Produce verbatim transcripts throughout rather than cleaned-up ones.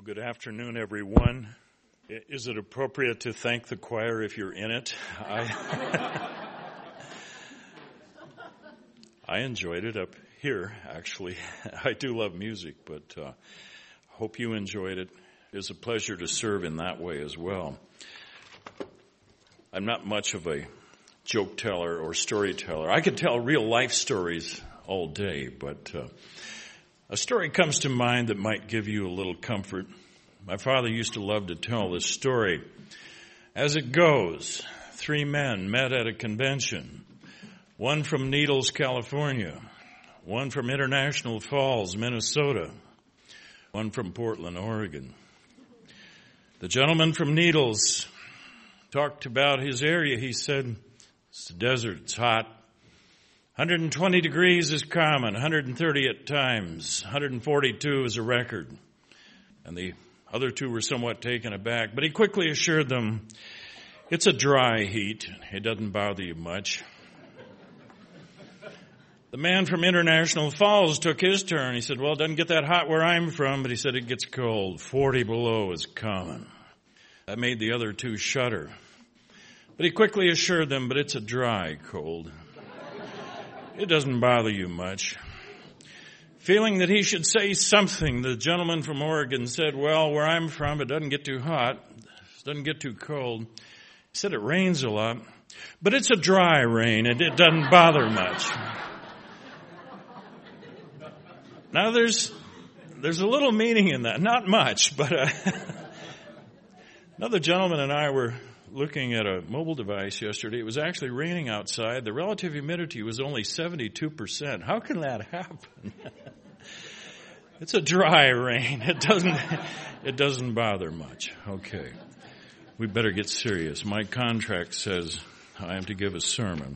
Well, good afternoon, everyone. Is it appropriate to thank the choir if you're in it? I, I enjoyed it up here, actually. I do love music, but uh, hope you enjoyed it. It is a pleasure to serve in that way as well. I'm not much of a joke teller or storyteller. I could tell real life stories all day, but uh, a story comes to mind that might give you a little comfort. My father used to love to tell this story. As it goes, three men met at a convention. One from Needles, California. One from International Falls, Minnesota. One from Portland, Oregon. The gentleman from Needles talked about his area. He said, it's the desert, it's hot. one hundred twenty degrees is common, one hundred thirty at times, one hundred forty-two is a record. And the other two were somewhat taken aback, but he quickly assured them, it's a dry heat. It doesn't bother you much. The man from International Falls took his turn. He said, well, it doesn't get that hot where I'm from, but he said it gets cold. forty below is common. That made the other two shudder. But he quickly assured them, but it's a dry cold. It doesn't bother you much. Feeling that he should say something, the gentleman from Oregon said, well, where I'm from, it doesn't get too hot. It doesn't get too cold. He said it rains a lot, but it's a dry rain and it doesn't bother much. Now there's, there's a little meaning in that. Not much, but uh, another gentleman and I were looking at a mobile device yesterday. It was actually raining outside. The relative humidity was only seventy-two percent. How can that happen? It's a dry rain. It doesn't, it doesn't bother much. Okay. We better get serious. My contract says I am to give a sermon.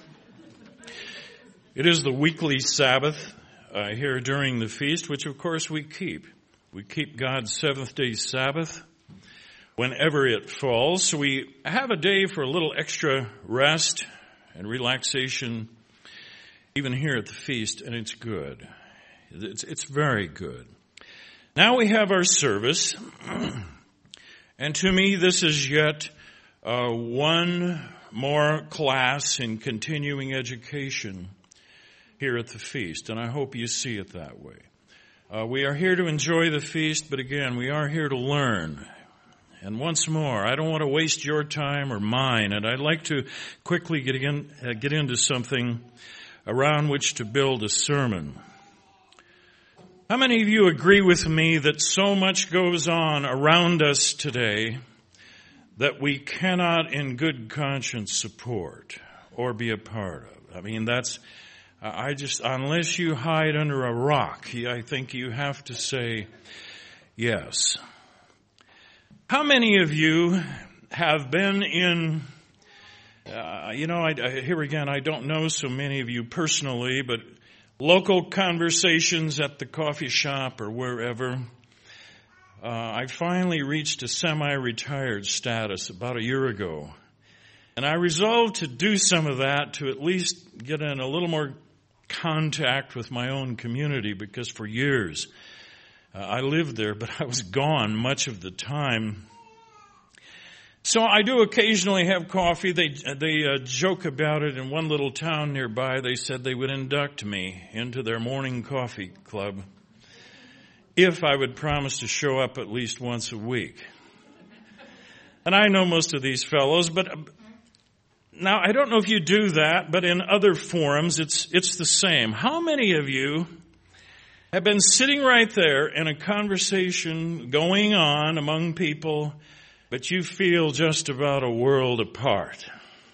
It is the weekly Sabbath uh, here during the feast, which of course we keep. We keep God's seventh day Sabbath whenever it falls. So we have a day for a little extra rest and relaxation, even here at the feast, and it's good. It's, it's very good. Now we have our service, and to me this is yet uh, one more class in continuing education here at the feast, and I hope you see it that way. Uh, we are here to enjoy the feast, but again, we are here to learn. And once more, I don't want to waste your time or mine, and I'd like to quickly get in, uh, get into something around which to build a sermon. How many of you agree with me that so much goes on around us today that we cannot in good conscience support or be a part of? I mean, that's, I just, unless you hide under a rock, I think you have to say yes. How many of you have been in, uh, you know, I, I, here again, I don't know so many of you personally, but local conversations at the coffee shop or wherever. Uh, I finally reached a semi-retired status about a year ago. And I resolved to do some of that to at least get in a little more contact with my own community, because for years uh, I lived there, but I was gone much of the time. So I do occasionally have coffee. They they uh, joke about it in one little town nearby. They said they would induct me into their morning coffee club if I would promise to show up at least once a week. And I know most of these fellows, but uh, now I don't know if you do that, but in other forums it's it's the same. How many of you have been sitting right there in a conversation going on among people, but you feel just about a world apart?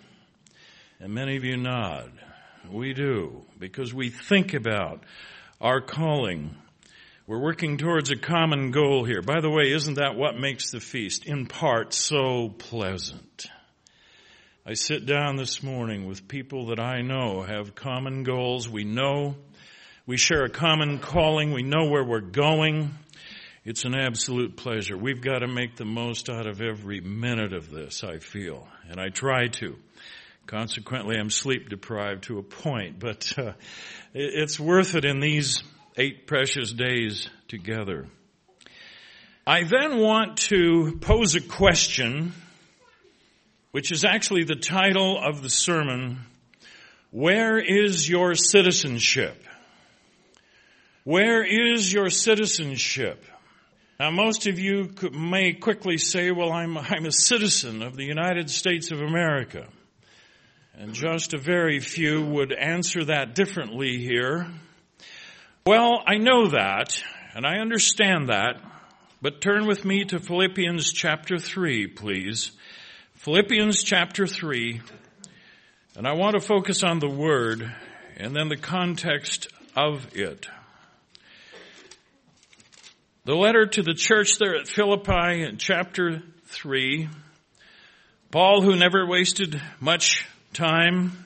And many of you nod. We do, because we think about our calling. We're working towards a common goal here. By the way, isn't that what makes the feast, in part, so pleasant? I sit down this morning with people that I know have common goals. We know, we share a common calling. We know where we're going. It's an absolute pleasure. We've got to make the most out of every minute of this, I feel, and I try to. Consequently, I'm sleep deprived to a point, but uh, it's worth it in these eight precious days together. I then want to pose a question, which is actually the title of the sermon. Where is your citizenship? Where is your citizenship? Now, most of you could, may quickly say, well, I'm, I'm a citizen of the United States of America. And just a very few would answer that differently here. Well, I know that, and I understand that, but turn with me to Philippians chapter three, please. Philippians chapter three, and I want to focus on the word and then the context of it. The letter to the church there at Philippi in chapter three, Paul, who never wasted much time,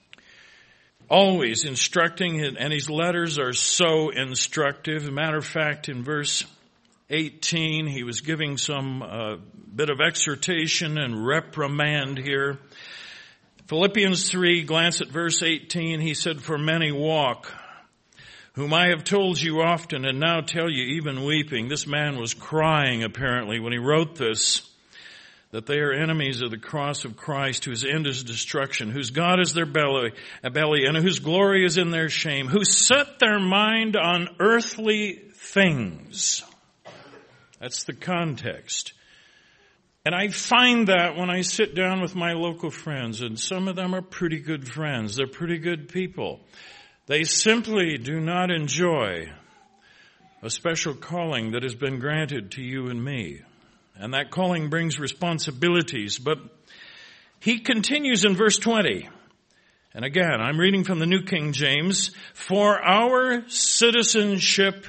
always instructing, and his letters are so instructive. As a matter of fact, in verse eighteen, he was giving some uh, bit of exhortation and reprimand here. Philippians three, glance at verse eighteen, he said, "For many walk, whom I have told you often and now tell you even weeping." This man was crying apparently when he wrote this, that they are enemies of the cross of Christ, whose end is destruction, whose God is their belly, a belly, and whose glory is in their shame, who set their mind on earthly things. That's the context. And I find that when I sit down with my local friends, and some of them are pretty good friends, they're pretty good people. They simply do not enjoy a special calling that has been granted to you and me. And that calling brings responsibilities. But he continues in verse twenty. And again, I'm reading from the New King James. "For our citizenship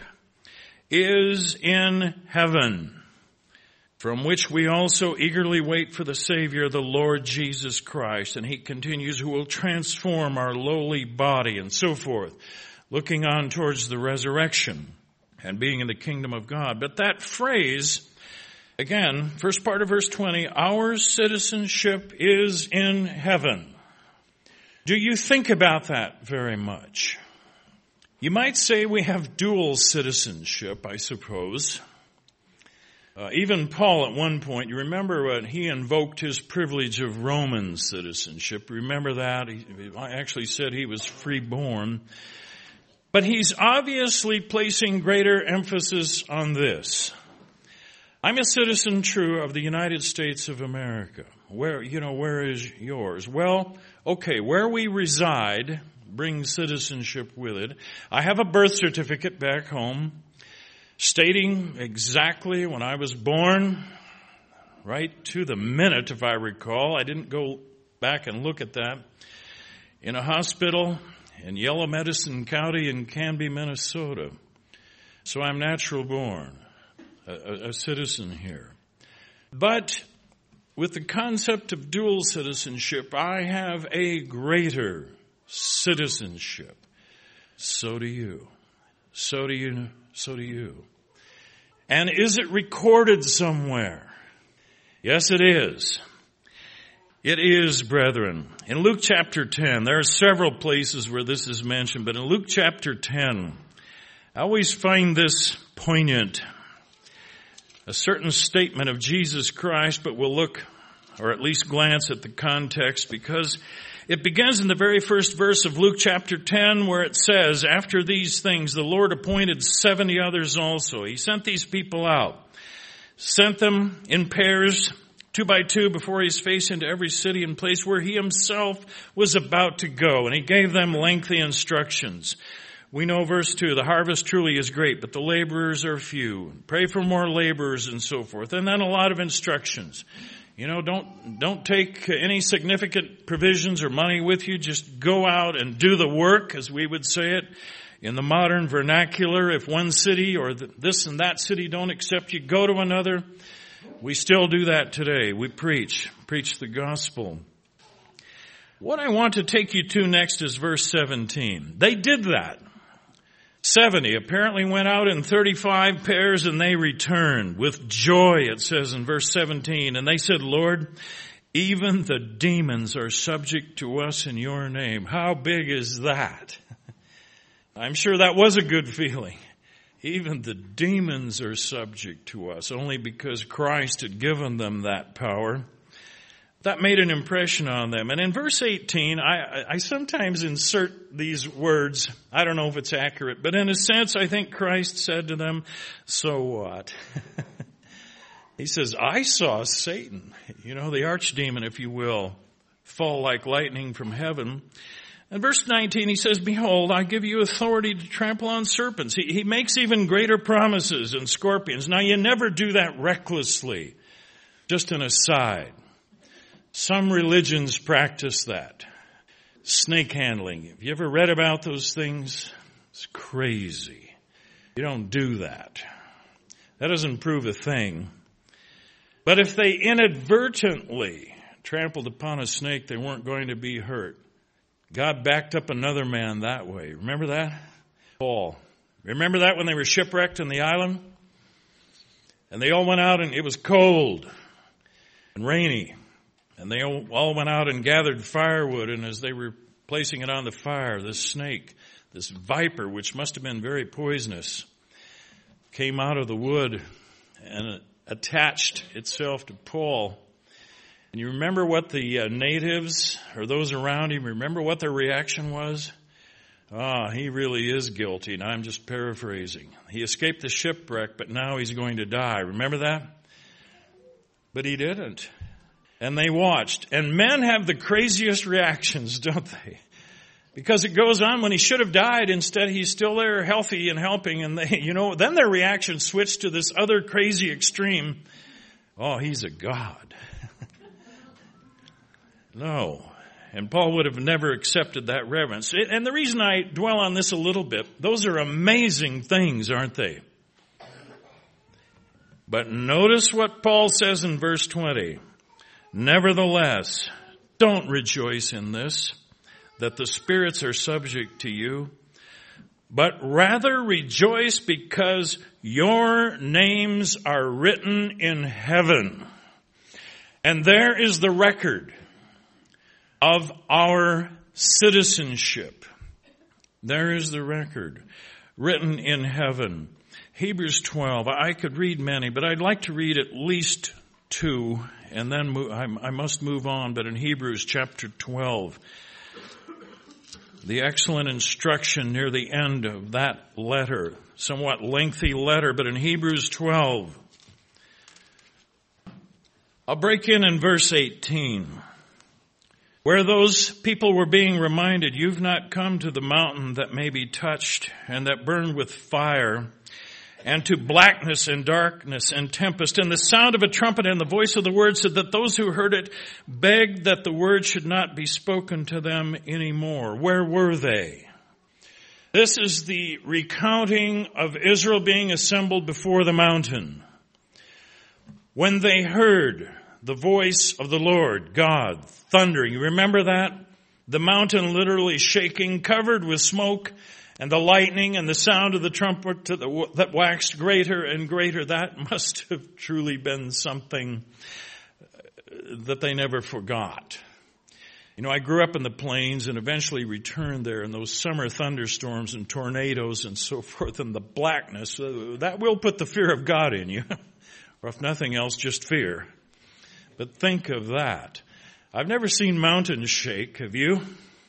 is in heaven, from which we also eagerly wait for the Savior, the Lord Jesus Christ." And he continues, "who will transform our lowly body," and so forth, looking on towards the resurrection and being in the kingdom of God. But that phrase, again, first part of verse twenty, "our citizenship is in heaven." Do you think about that very much? You might say we have dual citizenship, I suppose. Uh, even Paul at one point, you remember when he invoked his privilege of Roman citizenship. Remember that? He actually said he was freeborn. But he's obviously placing greater emphasis on this. I'm a citizen, true, of the United States of America. Where, you know, where is yours? Well, okay, where we reside brings citizenship with it. I have a birth certificate back home stating exactly when I was born, right to the minute, if I recall. I didn't go back and look at that. In a hospital in Yellow Medicine County in Canby, Minnesota. So I'm natural born, a, a citizen here. But with the concept of dual citizenship, I have a greater citizenship. So do you. So do you. So do you. And is it recorded somewhere? Yes, it is. It is, brethren. In Luke chapter ten, there are several places where this is mentioned, but in Luke chapter ten, I always find this poignant. A certain statement of Jesus Christ, but we'll look, or at least glance at the context, because it begins in the very first verse of Luke chapter ten, where it says, "After these things, the Lord appointed seventy others also." He sent these people out, sent them in pairs, two by two, before his face into every city and place where he himself was about to go. And he gave them lengthy instructions. We know verse two, "The harvest truly is great, but the laborers are few. Pray for more laborers," and so forth. And then a lot of instructions. You know, don't, don't take any significant provisions or money with you. Just go out and do the work, as we would say it in the modern vernacular. If one city or this and that city don't accept you, go to another. We still do that today. We preach, preach the gospel. What I want to take you to next is verse seventeen. They did that. seventy apparently went out in thirty-five pairs, and they returned with joy, it says in verse seventeen. And they said, "Lord, even the demons are subject to us in your name." How big is that? I'm sure that was a good feeling. Even the demons are subject to us, only because Christ had given them that power. That made an impression on them. And in verse eighteen, I, I sometimes insert these words. I don't know if it's accurate, but in a sense, I think Christ said to them, so what? He says, I saw Satan, you know, the archdemon, if you will, fall like lightning from heaven. In verse nineteen, he says, behold, I give you authority to trample on serpents. He, he makes even greater promises and scorpions. Now, you never do that recklessly. Just an aside. Some religions practice that. Snake handling. Have you ever read about those things? It's crazy. You don't do that. That doesn't prove a thing. But if they inadvertently trampled upon a snake, they weren't going to be hurt. God backed up another man that way. Remember that? Paul. Remember that when they were shipwrecked on the island? And they all went out and it was cold and rainy. And they all went out and gathered firewood, and as they were placing it on the fire, this snake, this viper, which must have been very poisonous, came out of the wood and attached itself to Paul. And you remember what the uh, natives, or those around him, remember what their reaction was? Ah, he really is guilty, and I'm just paraphrasing. He escaped the shipwreck, but now he's going to die. Remember that? But he didn't. And they watched. And men have the craziest reactions, don't they? Because it goes on when he should have died. Instead, he's still there healthy and helping. And they, you know, then their reaction switched to this other crazy extreme. Oh, he's a god. No. And Paul would have never accepted that reverence. And the reason I dwell on this a little bit, those are amazing things, aren't they? But notice what Paul says in verse twenty. Nevertheless, don't rejoice in this, that the spirits are subject to you, but rather rejoice because your names are written in heaven. And there is the record of our citizenship. There is the record written in heaven. Hebrews twelve. I could read many, but I'd like to read at least two, and then move, I, I must move on. But in Hebrews chapter twelve, the excellent instruction near the end of that letter, somewhat lengthy letter, but in Hebrews twelve, I'll break in in verse eighteen, where those people were being reminded, you've not come to the mountain that may be touched and that burned with fire, and to blackness and darkness and tempest, and the sound of a trumpet and the voice of the word, so that those who heard it begged that the word should not be spoken to them anymore. Where were they? This is the recounting of Israel being assembled before the mountain. When they heard the voice of the Lord, God, thundering. You remember that? The mountain literally shaking, covered with smoke, and the lightning and the sound of the trumpet that waxed greater and greater. That must have truly been something that they never forgot. You know, I grew up in the plains and eventually returned there, and those summer thunderstorms and tornadoes and so forth, and the blackness, that will put the fear of God in you. Or if nothing else, just fear. But think of that. I've never seen mountains shake, have you?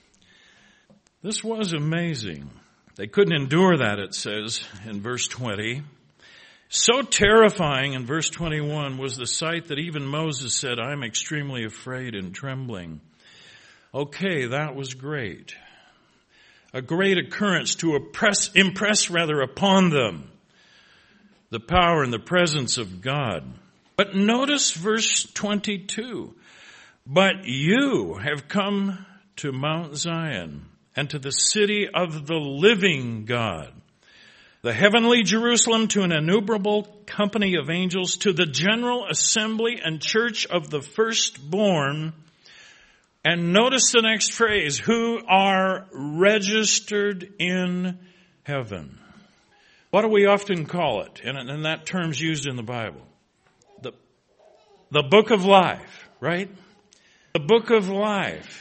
This was amazing. They couldn't endure that, it says in verse twenty. So terrifying in verse twenty-one was the sight that even Moses said, I'm extremely afraid and trembling. Okay, that was great. A great occurrence to oppress, impress rather upon them the power and the presence of God. But notice verse twenty-two. But you have come to Mount Zion and to the city of the living God, the heavenly Jerusalem, to an innumerable company of angels, to the general assembly and church of the firstborn. And notice the next phrase, who are registered in heaven. What do we often call it? And, and that term's used in the Bible. The, the book of life, right? The book of life.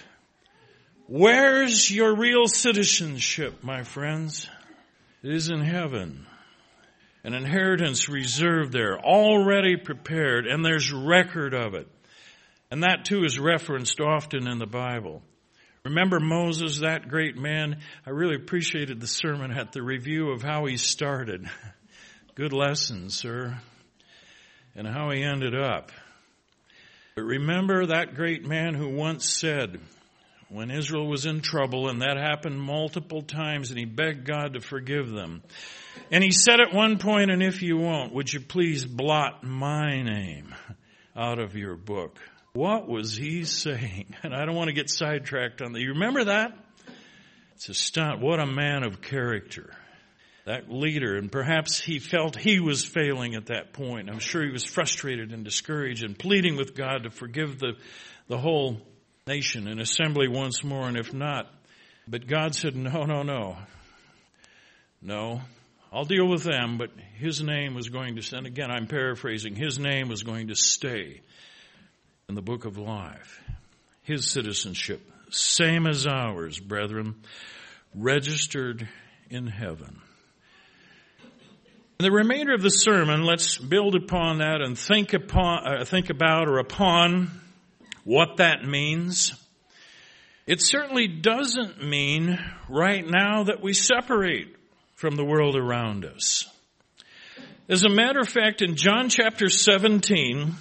Where's your real citizenship, my friends? It is in heaven. An inheritance reserved there, already prepared, and there's record of it. And that too is referenced often in the Bible. Remember Moses, that great man? I really appreciated the sermon at the review of how he started. Good lesson, sir. And how he ended up. But remember that great man who once said, when Israel was in trouble, and that happened multiple times, and he begged God to forgive them. And he said at one point, and if you won't, would you please blot my name out of your book? What was he saying? And I don't want to get sidetracked on that. You remember that? It's a stunt. What a man of character. That leader. And perhaps he felt he was failing at that point. I'm sure he was frustrated and discouraged and pleading with God to forgive the, the whole nation and assembly once more, and if not. But God said, no, no, no. No, I'll deal with them, but his name was going to, and again I'm paraphrasing, his name was going to stay in the book of life. His citizenship, same as ours, brethren, registered in heaven. In the remainder of the sermon, let's build upon that and think upon, uh, think about or upon what that means. It certainly doesn't mean right now that we separate from the world around us. As a matter of fact, in John chapter seventeen,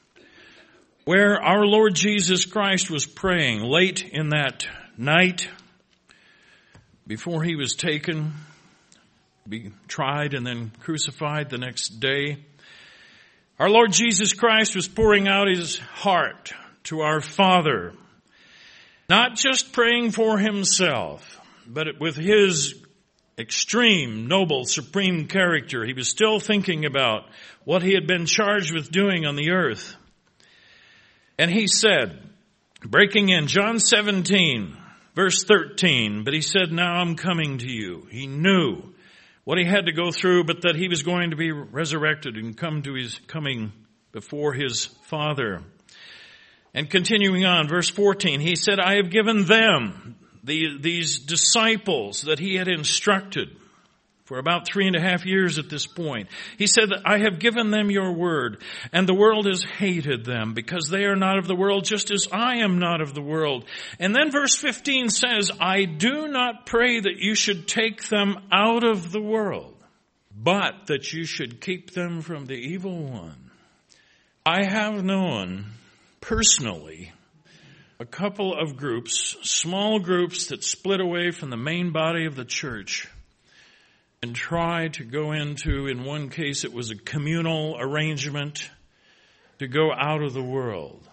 where our Lord Jesus Christ was praying late in that night before he was taken, be tried and then crucified the next day, our Lord Jesus Christ was pouring out his heart to our Father, not just praying for himself, but with his extreme, noble, supreme character. He was still thinking about what he had been charged with doing on the earth. And he said, breaking in John seventeen, verse thirteen, but he said, now I'm coming to you. He knew what he had to go through, but that he was going to be resurrected and come to his coming before his Father. And continuing on, verse fourteen, he said, I have given them, the, these disciples that he had instructed for about three and a half years at this point. He said that I have given them your word, and the world has hated them because they are not of the world, just as I am not of the world. And then verse fifteen says, I do not pray that you should take them out of the world, but that you should keep them from the evil one. I have known personally a couple of groups, small groups that split away from the main body of the church and tried to go into, in one case it was a communal arrangement, to go out of the world.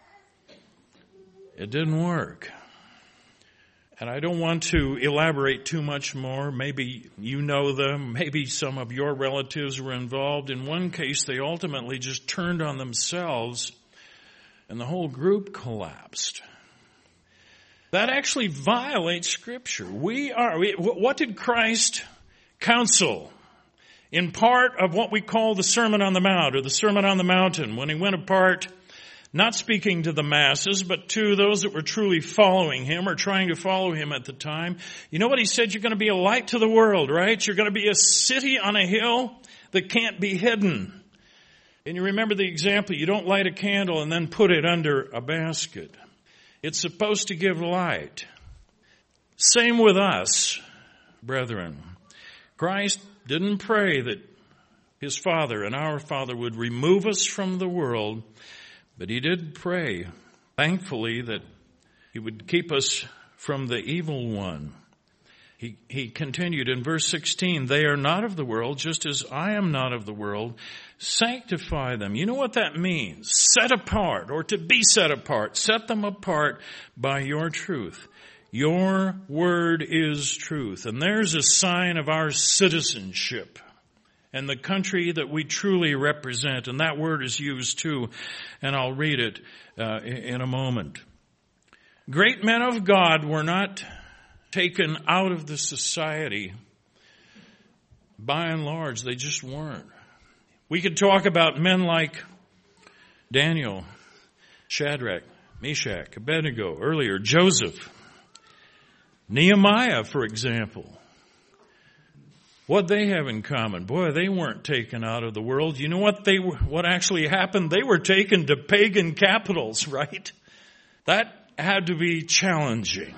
It didn't work. And I don't want to elaborate too much more. Maybe you know them. Maybe some of your relatives were involved. In one case, they ultimately just turned on themselves and the whole group collapsed. That actually violates Scripture. We are, we, what did Christ counsel in part of what we call the Sermon on the Mount or the Sermon on the Mountain, when he went apart, not speaking to the masses, but to those that were truly following him or trying to follow him at the time? You know what he said? You're going to be a light to the world, right? You're going to be a city on a hill that can't be hidden. And you remember the example, you don't light a candle and then put it under a basket. It's supposed to give light. Same with us, brethren. Christ didn't pray that his Father and our Father would remove us from the world, but he did pray, thankfully, that he would keep us from the evil one. He, he continued in verse sixteen, they are not of the world, just as I am not of the world. Sanctify them. You know what that means? Set apart, or to be set apart. Set them apart by your truth. Your word is truth. And there's a sign of our citizenship and the country that we truly represent. And that word is used too, and I'll read it uh, in a moment. Great men of God were not taken out of the society. By and large, they just weren't. We could talk about men like Daniel, Shadrach, Meshach, Abednego, earlier, Joseph, Nehemiah, for example. What'd they have in common? Boy, they weren't taken out of the world. You know what they were, what actually happened? They were taken to pagan capitals, right? That had to be challenging.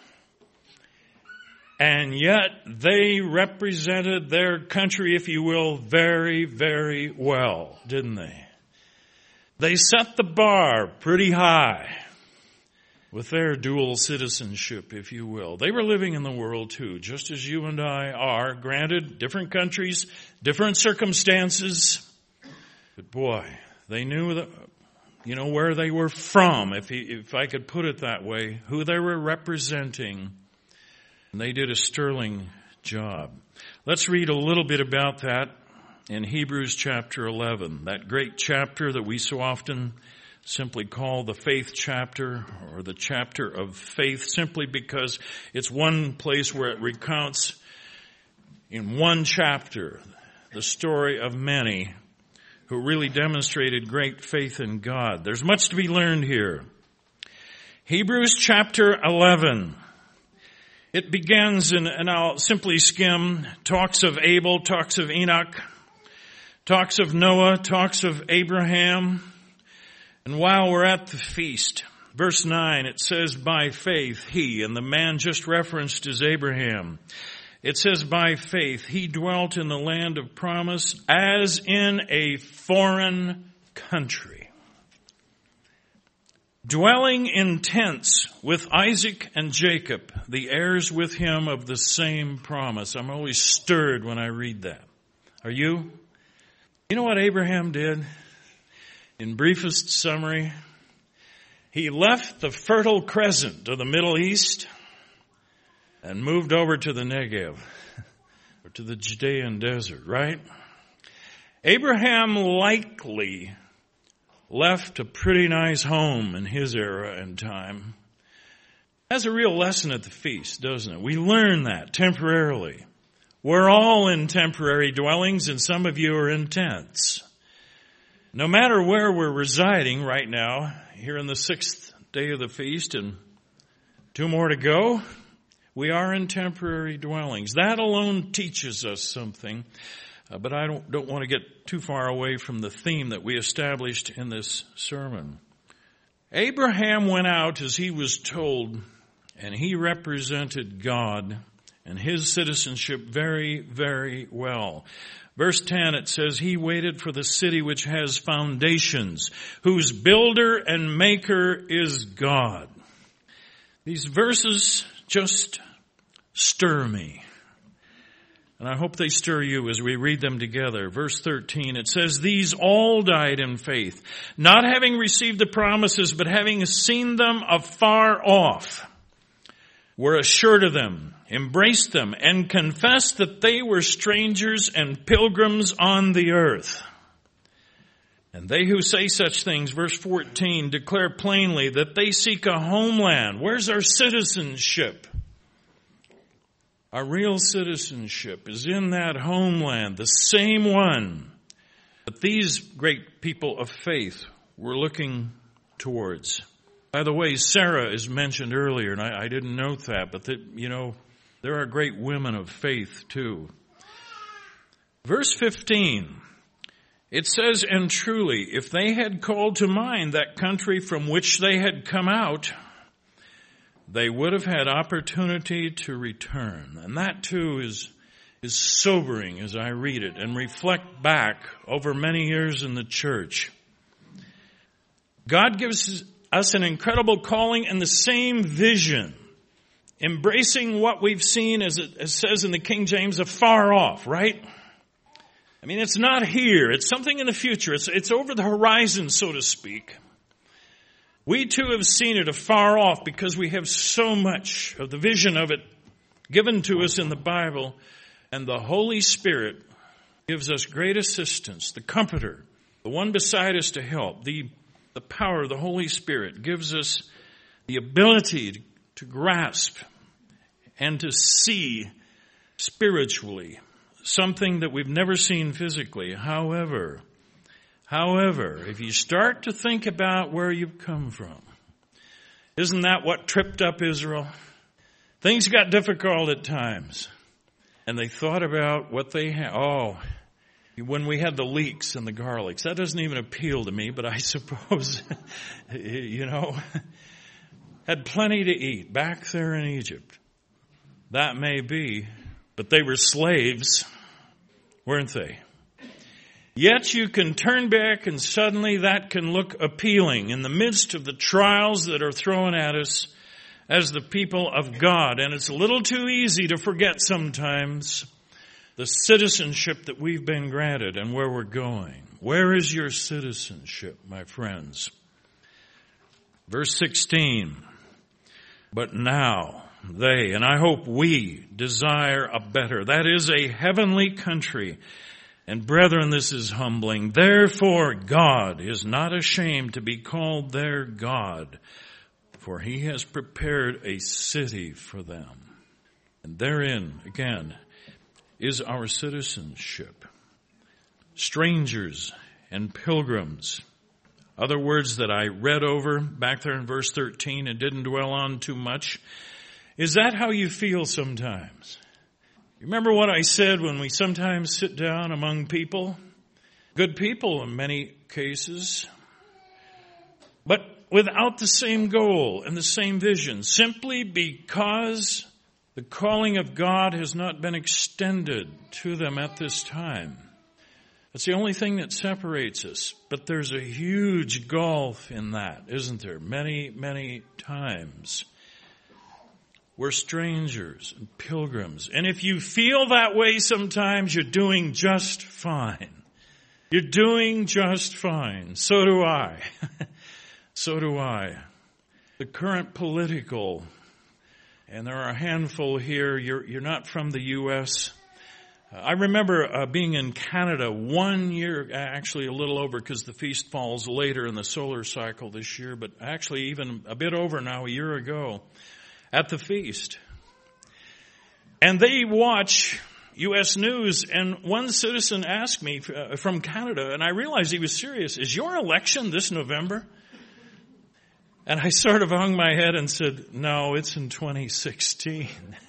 And yet they represented their country, if you will, very, very well, didn't they? They set the bar pretty high with their dual citizenship, if you will. They were living in the world too, just as you and I are. Granted, different countries, different circumstances. But boy, they knew that, you know, where they were from, if he, if I could put it that way, who they were representing. And they did a sterling job. Let's read a little bit about that in Hebrews chapter eleven, that great chapter that we so often simply call the faith chapter, or the chapter of faith, simply because it's one place where it recounts in one chapter the story of many who really demonstrated great faith in God. There's much to be learned here. Hebrews chapter eleven. It begins, in, and I'll simply skim, talks of Abel, talks of Enoch, talks of Noah, talks of Abraham. And while we're at the feast, verse nine, it says, by faith he, and the man just referenced is Abraham. It says, by faith he dwelt in the land of promise as in a foreign country, dwelling in tents with Isaac and Jacob, the heirs with him of the same promise. I'm always stirred when I read that. Are you? You know what Abraham did? In briefest summary, he left the Fertile Crescent of the Middle East and moved over to the Negev, or to the Judean desert, right? Abraham likely left a pretty nice home in his era and time. That's a real lesson at the feast, doesn't it? We learn that temporarily. We're all in temporary dwellings, and some of you are in tents. No matter where we're residing right now, here in the sixth day of the feast and two more to go, we are in temporary dwellings. That alone teaches us something, uh, but I don't, don't want to get too far away from the theme that we established in this sermon. Abraham went out as he was told, and he represented God and his citizenship very, very well. Verse ten, it says, he waited for the city which has foundations, whose builder and maker is God. These verses just stir me. And I hope they stir you as we read them together. Verse thirteen, it says, these all died in faith, not having received the promises, but having seen them afar off, were assured of them, embraced them, and confessed that they were strangers and pilgrims on the earth. And they who say such things, verse fourteen, declare plainly that they seek a homeland. Where's our citizenship? Our real citizenship is in that homeland, the same one that these great people of faith were looking towards. By the way, Sarah is mentioned earlier, and I, I didn't note that, but that, you know, there are great women of faith too. Verse fifteen, it says, and truly, if they had called to mind that country from which they had come out, they would have had opportunity to return. And that too is, is sobering as I read it and reflect back over many years in the church. God gives us an incredible calling and the same vision, embracing what we've seen, as it, as it says in the King James, afar off, right? I mean, it's not here. It's something in the future. It's, it's over the horizon, so to speak. We too have seen it afar off because we have so much of the vision of it given to us in the Bible, and the Holy Spirit gives us great assistance, the Comforter, the one beside us to help, the The power of the Holy Spirit gives us the ability to, to grasp and to see spiritually something that we've never seen physically. However, however, if you start to think about where you've come from, isn't that what tripped up Israel? Things got difficult at times. And they thought about what they had. Oh, when we had the leeks and the garlics, that doesn't even appeal to me, but I suppose, you know, had plenty to eat back there in Egypt. That may be, but they were slaves, weren't they? Yet you can turn back and suddenly that can look appealing in the midst of the trials that are thrown at us as the people of God. And it's a little too easy to forget sometimes the citizenship that we've been granted and where we're going. Where is your citizenship, my friends? Verse sixteen. But now they, and I hope we, desire a better, that is a heavenly country. And brethren, this is humbling. Therefore, God is not ashamed to be called their God, for he has prepared a city for them. And therein, again, is our citizenship. Strangers and pilgrims. Other words that I read over back there in verse thirteen and didn't dwell on too much. Is that how you feel sometimes? Remember what I said when we sometimes sit down among people? Good people in many cases, but without the same goal and the same vision, simply because the calling of God has not been extended to them at this time. That's the only thing that separates us. But there's a huge gulf in that, isn't there? Many, many times. We're strangers and pilgrims. And if you feel that way sometimes, you're doing just fine. You're doing just fine. So do I. So do I. The current political, and there are a handful here, you're, you're not from the U S I remember uh, being in Canada one year, actually a little over because the feast falls later in the solar cycle this year, but actually even a bit over now, a year ago. At the feast. And they watch U S News, and one citizen asked me uh, from Canada, and I realized he was serious, is your election this November? And I sort of hung my head and said, no, it's in twenty sixteen.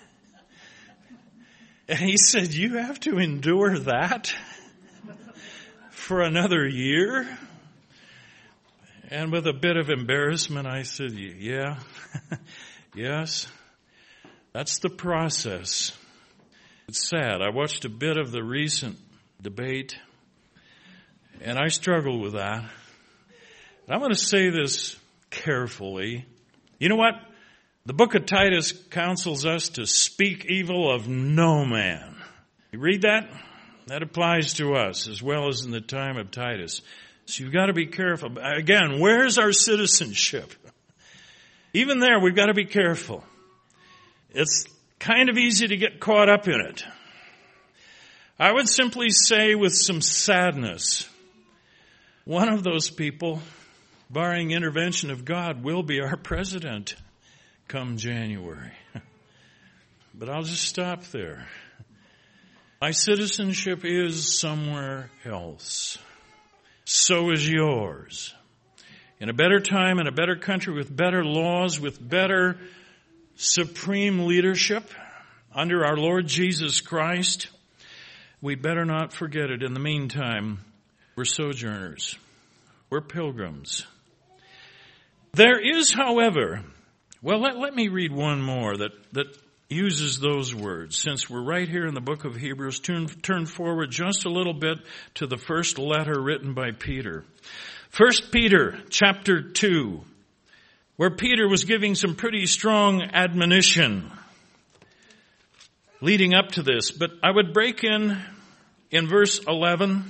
And he said, you have to endure that for another year? And with a bit of embarrassment, I said, yeah. Yes, that's the process. It's sad. I watched a bit of the recent debate, and I struggle with that. And I'm going to say this carefully. You know what? The book of Titus counsels us to speak evil of no man. You read that? That applies to us as well as in the time of Titus. So you've got to be careful. Again, where's our citizenship? Even there, we've got to be careful. It's kind of easy to get caught up in it. I would simply say with some sadness, one of those people, barring intervention of God, will be our president come January. But I'll just stop there. My citizenship is somewhere else. So is yours. In a better time, in a better country, with better laws, with better supreme leadership under our Lord Jesus Christ, we better not forget it. In the meantime, we're sojourners. We're pilgrims. There is, however, well, let, let me read one more that, that uses those words. Since we're right here in the book of Hebrews, turn, turn forward just a little bit to the first letter written by Peter. First Peter chapter two, where Peter was giving some pretty strong admonition leading up to this. But I would break in in verse eleven.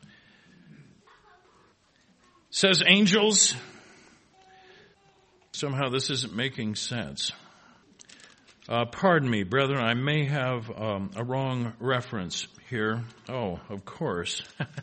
It says, angels. Somehow this isn't making sense. Uh, pardon me, brethren, I may have um, a wrong reference here. Oh, of course.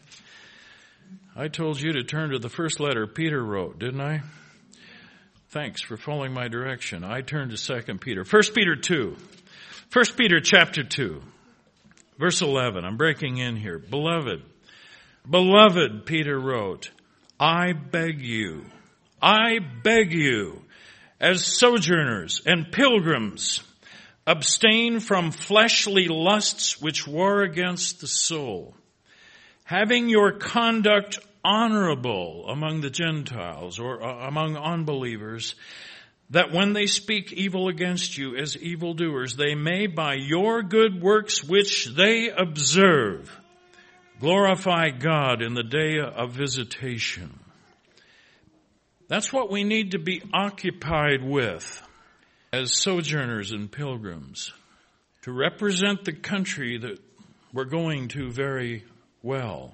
I told you to turn to the first letter Peter wrote, didn't I? Thanks for following my direction. I turned to Second Peter. First Peter two. First Peter chapter two. Verse eleven. I'm breaking in here. Beloved. Beloved, Peter wrote, I beg you. I beg you, as sojourners and pilgrims, Abstain from fleshly lusts which war against the soul, having your conduct honorable among the Gentiles or uh, among unbelievers, that when they speak evil against you as evildoers, they may by your good works which they observe glorify God in the day of visitation. That's what we need to be occupied with as sojourners and pilgrims, to represent the country that we're going to very well.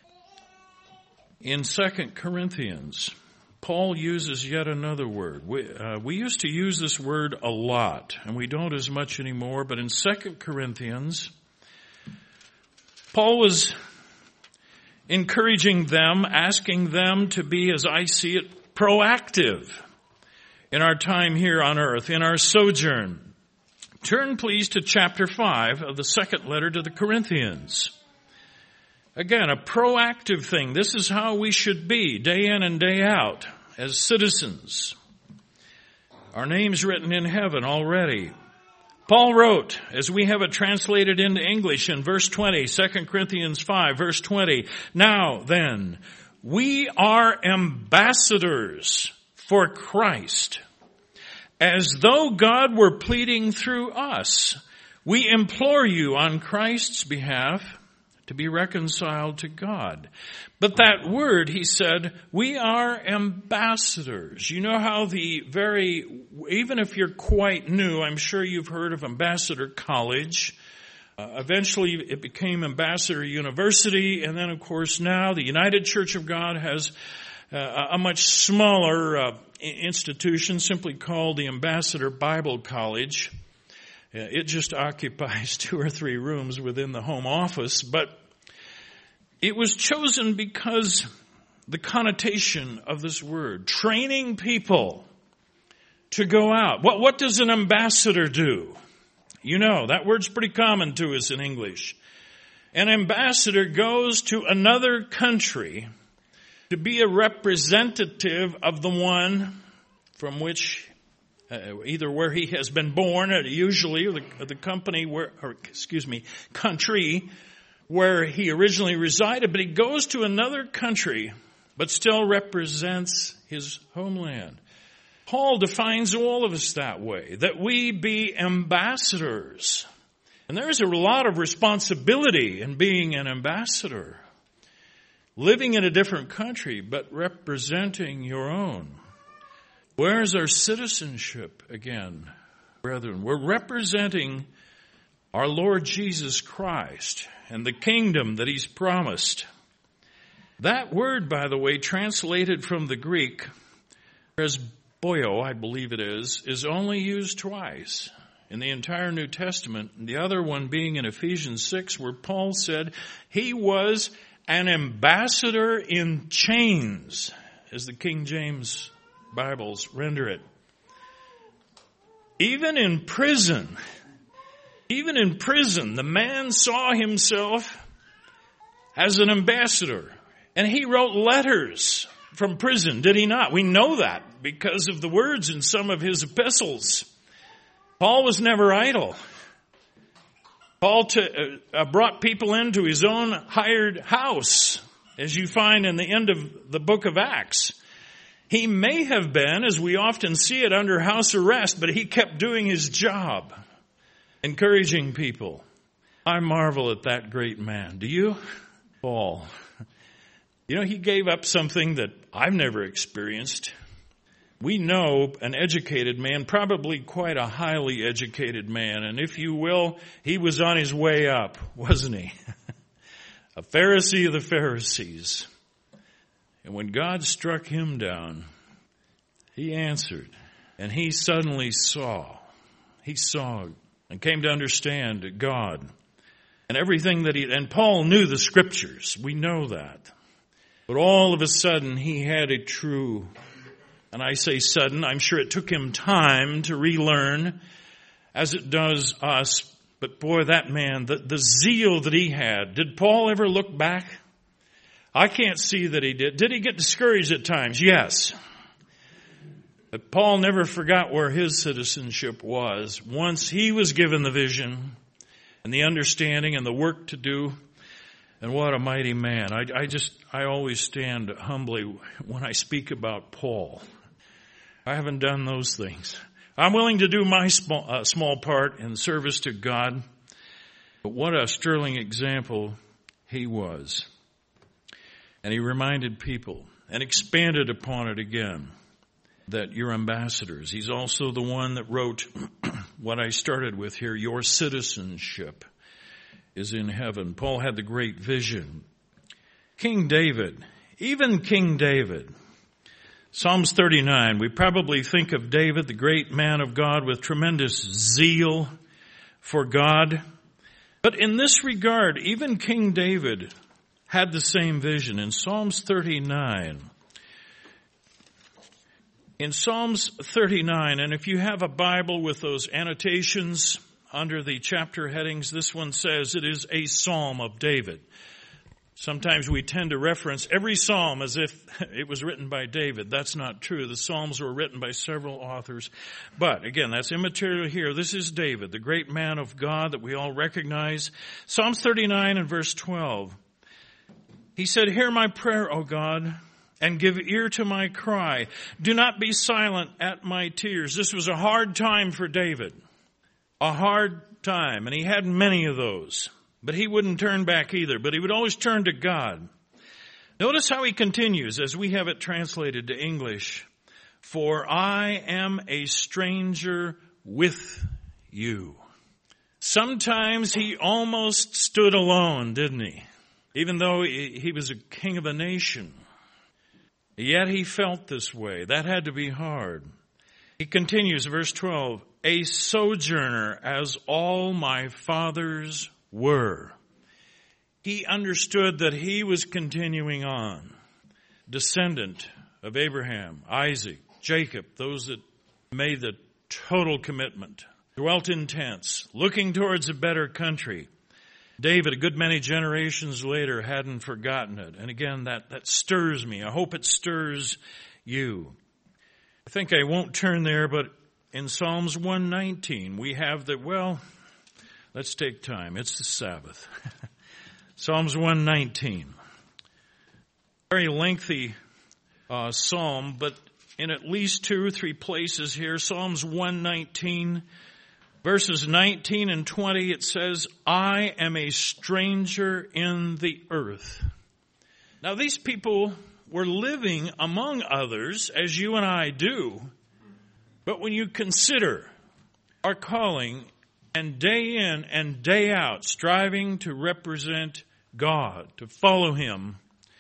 In Second Corinthians, Paul uses yet another word. We, uh, we used to use this word a lot, and we don't as much anymore, but in Second Corinthians, Paul was encouraging them, asking them to be, as I see it, proactive in our time here on earth, in our sojourn. Turn please to chapter five of the second letter to the Corinthians. Again, a proactive thing. This is how we should be day in and day out as citizens. Our name's written in heaven already. Paul wrote, as we have it translated into English in verse twenty, Second Corinthians five, verse twenty, "Now then, we are ambassadors for Christ, as though God were pleading through us. We implore you on Christ's behalf to be reconciled to God." But that word, he said, we are ambassadors. You know how the very, even if you're quite new, I'm sure you've heard of Ambassador College. Uh, eventually it became Ambassador University, and then of course now the United Church of God has uh, a much smaller uh, institution simply called the Ambassador Bible College. Uh, it just occupies two or three rooms within the home office, but it was chosen because the connotation of this word, training people to go out. What, what does an ambassador do? You know, that word's pretty common to us in English. An ambassador goes to another country to be a representative of the one from which, uh, either where he has been born, or usually the, the company where, or excuse me, country where he originally resided, but he goes to another country, but still represents his homeland. Paul defines all of us that way, that we be ambassadors. And there's a lot of responsibility in being an ambassador. Living in a different country, but representing your own. Where's our citizenship again, brethren? We're representing our Lord Jesus Christ and the kingdom that He's promised. That word, by the way, translated from the Greek as boio, I believe it is, is only used twice in the entire New Testament. The other one being in Ephesians six, where Paul said he was an ambassador in chains, as the King James Bibles render it. Even in prison, even in prison, the man saw himself as an ambassador. And he wrote letters from prison, did he not? We know that because of the words in some of his epistles. Paul was never idle. Paul to, uh, brought people into his own hired house, as you find in the end of the book of Acts. He may have been, as we often see it, under house arrest, but he kept doing his job, encouraging people. I marvel at that great man. Do you? Paul. You know, he gave up something that I've never experienced. We know an educated man, probably quite a highly educated man, and if you will, he was on his way up, wasn't he? A Pharisee of the Pharisees. And when God struck him down, he answered, and he suddenly saw. He saw and came to understand God and everything that he, and Paul knew the scriptures. We know that. But all of a sudden, he had a true, and I say sudden, I'm sure it took him time to relearn, as it does us. But boy, that man, the, the zeal that he had, did Paul ever look back? I can't see that he did. Did he get discouraged at times? Yes. But Paul never forgot where his citizenship was. Once he was given the vision and the understanding and the work to do, and what a mighty man. I, I just, I always stand humbly when I speak about Paul. I haven't done those things. I'm willing to do my small, uh, small part in service to God. But what a sterling example he was. And he reminded people and expanded upon it again, that you're ambassadors. He's also the one that wrote what I started with here, your citizenship is in heaven. Paul had the great vision. King David, even King David, Psalms thirty-nine, we probably think of David, the great man of God, with tremendous zeal for God. But in this regard, even King David had the same vision. In Psalms thirty-nine, in Psalms thirty-nine, and if you have a Bible with those annotations under the chapter headings, this one says it is a psalm of David. Sometimes we tend to reference every psalm as if it was written by David. That's not true. The psalms were written by several authors. But again, that's immaterial here. This is David, the great man of God that we all recognize. Psalms thirty-nine and verse twelve. He said, "Hear my prayer, O God, and give ear to my cry. Do not be silent at my tears." This was a hard time for David. A hard time, and he had many of those. But he wouldn't turn back either, but he would always turn to God. Notice how he continues as we have it translated to English. "For I am a stranger with you." Sometimes he almost stood alone, didn't he? Even though he was a king of a nation. Yet he felt this way. That had to be hard. He continues, verse twelve, "A sojourner as all my fathers were." He understood that he was continuing on. Descendant of Abraham, Isaac, Jacob, those that made the total commitment, dwelt in tents, looking towards a better country. David, a good many generations later, hadn't forgotten it. And again, that, that stirs me. I hope it stirs you. I think I won't turn there, but in Psalms one nineteen, we have the, well, let's take time. It's the Sabbath. Psalms one nineteen. Very lengthy uh, psalm, but in at least two or three places here. Psalms one nineteen, verses nineteen and twenty, it says, "I am a stranger in the earth." Now these people were living among others, as you and I do. But when you consider our calling and day in and day out striving to represent God, to follow Him,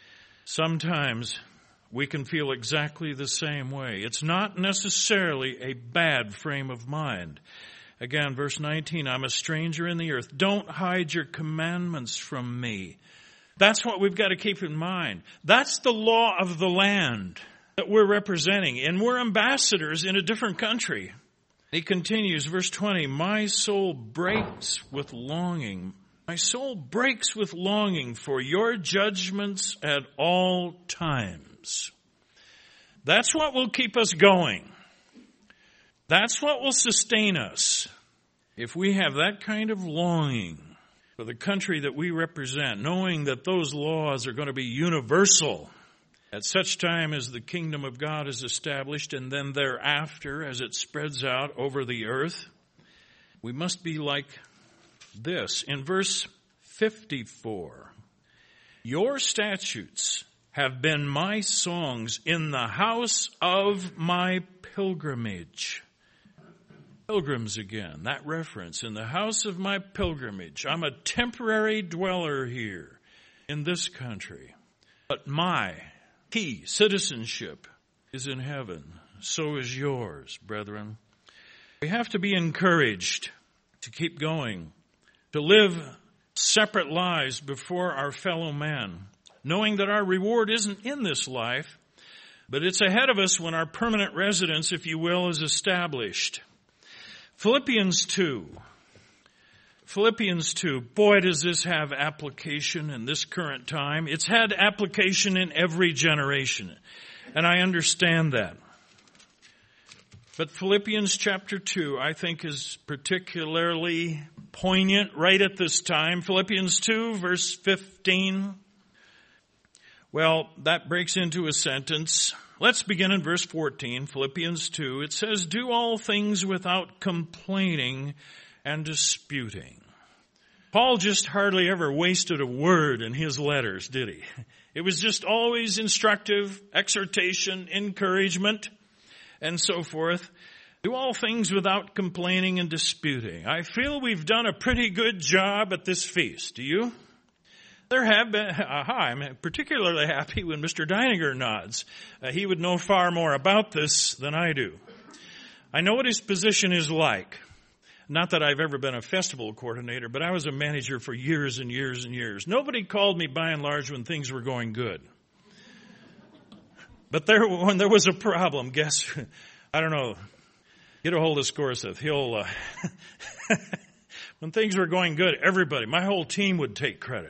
sometimes we can feel exactly the same way. It's not necessarily a bad frame of mind. Again, verse nineteen, "I'm a stranger in the earth. Don't hide your commandments from me." That's what we've got to keep in mind. That's the law of the land that we're representing. And we're ambassadors in a different country. He continues, verse twenty, "My soul breaks with longing. My soul breaks with longing for your judgments at all times." That's what will keep us going. That's what will sustain us. If we have that kind of longing for the country that we represent, knowing that those laws are going to be universal at such time as the kingdom of God is established, and then thereafter as it spreads out over the earth, we must be like this. In verse fifty-four, "Your statutes have been my songs in the house of my pilgrimage." Pilgrims again, that reference, in the house of my pilgrimage. I'm a temporary dweller here in this country. But my key citizenship is in heaven. So is yours, brethren. We have to be encouraged to keep going, to live separate lives before our fellow men, knowing that our reward isn't in this life, but it's ahead of us when our permanent residence, if you will, is established. Philippians two. Philippians two. Boy, does this have application in this current time. It's had application in every generation, and I understand that. But Philippians chapter two, I think, is particularly poignant right at this time. Philippians two, verse fifteen. Well, that breaks into a sentence. Let's begin in verse fourteen, Philippians two. It says, do all things without complaining and disputing. Paul just hardly ever wasted a word in his letters, did he? It was just always instructive, exhortation, encouragement, and so forth. Do all things without complaining and disputing. I feel we've done a pretty good job at this feast. Do you? There have been, aha, I'm particularly happy when Mister Deininger nods. Uh, he would know far more about this than I do. I know what his position is like. Not that I've ever been a festival coordinator, but I was a manager for years and years and years. Nobody called me by and large when things were going good. But there, when there was a problem, guess, I don't know, get a hold of Scorseth. He'll, uh, when things were going good, everybody, my whole team would take credit.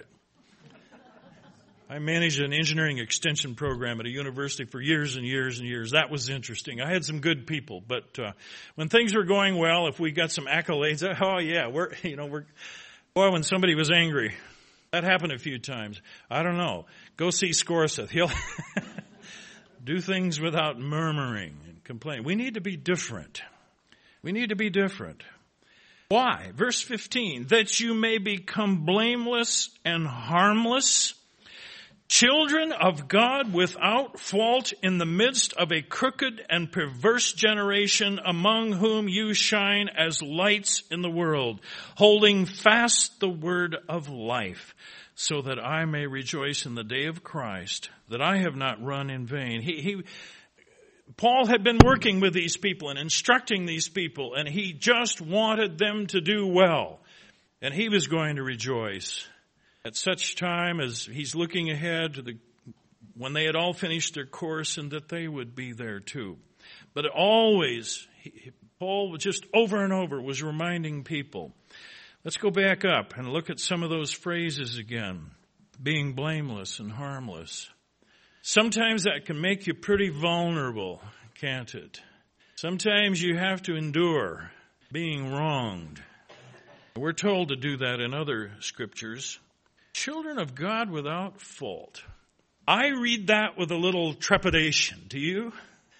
I managed an engineering extension program at a university for years and years and years. That was interesting. I had some good people, but uh, when things were going well, if we got some accolades, oh yeah, we're, you know, we're, boy, when somebody was angry, that happened a few times. I don't know. Go see Scorseth. He'll do things without murmuring and complaining. We need to be different. We need to be different. Why? Verse fifteen, that you may become blameless and harmless, children of God without fault in the midst of a crooked and perverse generation, among whom you shine as lights in the world, holding fast the word of life, so that I may rejoice in the day of Christ, that I have not run in vain. He, he, Paul had been working with these people and instructing these people, and he just wanted them to do well, and he was going to rejoice at such time as he's looking ahead to the when they had all finished their course, and that they would be there too. But always, he, Paul just over and over was reminding people. Let's go back up and look at some of those phrases again. Being blameless and harmless. Sometimes that can make you pretty vulnerable, can't it? Sometimes you have to endure being wronged. We're told to do that in other scriptures. Children of God without fault. I read that with a little trepidation. Do you?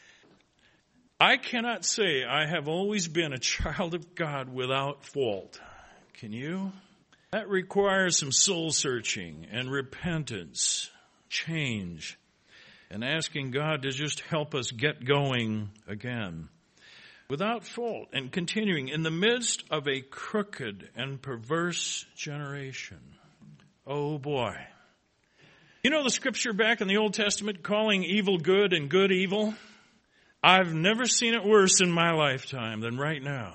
I cannot say I have always been a child of God without fault. Can you? That requires some soul searching and repentance, change, and asking God to just help us get going again. Without fault, and continuing in the midst of a crooked and perverse generation. Oh boy. You know the scripture back in the Old Testament calling evil good and good evil? I've never seen it worse in my lifetime than right now.